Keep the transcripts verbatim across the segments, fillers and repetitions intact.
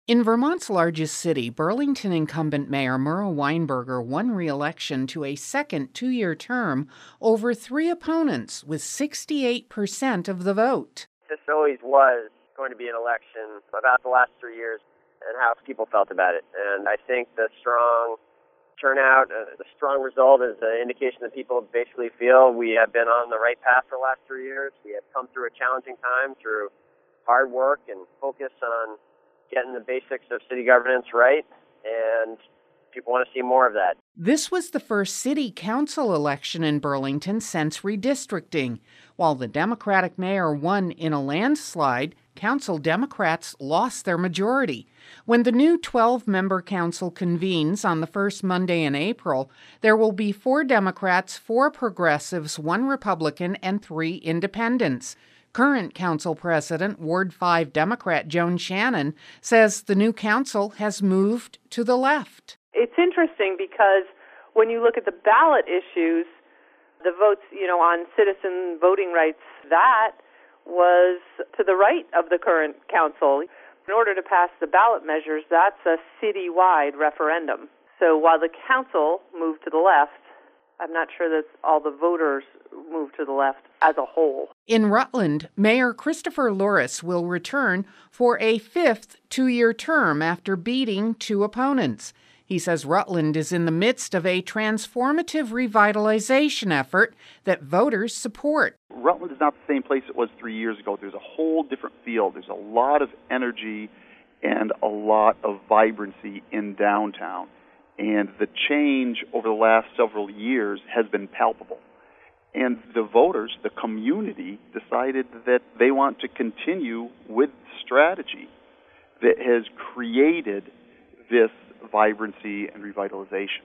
In Vermont's largest city, Burlington incumbent Mayor Murrah Weinberger won re-election to a second two-year term over three opponents with sixty-eight percent of the vote. This always was going to be an election about the last three years and how people felt about it. And I think the strong turnout, uh, the strong result is an indication that people basically feel we have been on the right path for the last three years. We have come through a challenging time through hard work and focus on getting the basics of city governance right, and people want to see more of that. This was the first city council election in Burlington since redistricting. While the Democratic mayor won in a landslide, council Democrats lost their majority. When the new twelve-member council convenes on the first Monday in April, there will be four Democrats, four progressives, one Republican, and three independents. Current council president, Ward five Democrat Joan Shannon, says the new council has moved to the left. It's interesting because when you look at the ballot issues, the votes, you know, on citizen voting rights, that was to the right of the current council. In order to pass the ballot measures, that's a citywide referendum. So while the council moved to the left, I'm not sure that all the voters moved to the left as a whole. In Rutland, Mayor Christopher Louris will return for a fifth two-year term after beating two opponents. He says Rutland is in the midst of a transformative revitalization effort that voters support. Rutland is not the same place it was three years ago. There's a whole different feel. There's a lot of energy and a lot of vibrancy in downtown. And the change over the last several years has been palpable. And the voters, the community, decided that they want to continue with strategy that has created this vibrancy and revitalization.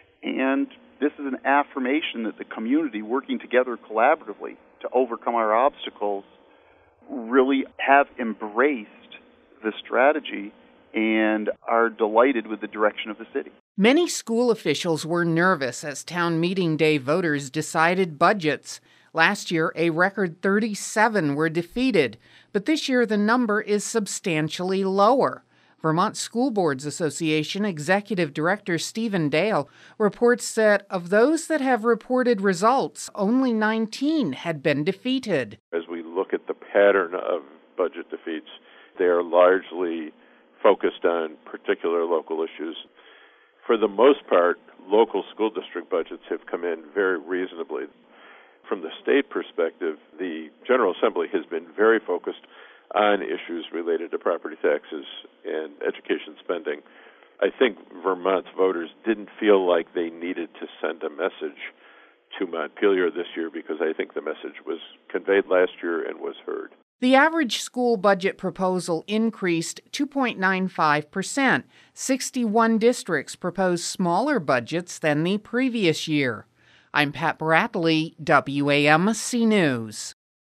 And this is an affirmation that the community, working together collaboratively to overcome our obstacles, really have embraced the strategy and are delighted with the direction of the city. Many school officials were nervous as town meeting day voters decided budgets. Last year, a record thirty-seven were defeated, but this year the number is substantially lower. Vermont School Boards Association Executive Director Stephen Dale reports that of those that have reported results, only nineteen had been defeated. As we look at the pattern of budget defeats, they are largely focused on particular local issues. For the most part, local school district budgets have come in very reasonably. From the state perspective, the General Assembly has been very focused on issues related to property taxes and education spending. I think Vermont's voters didn't feel like they needed to send a message to Montpelier this year because I think the message was conveyed last year and was heard. The average school budget proposal increased two point nine five percent. sixty-one districts proposed smaller budgets than the previous year. I'm Pat Bradley, W A M C News.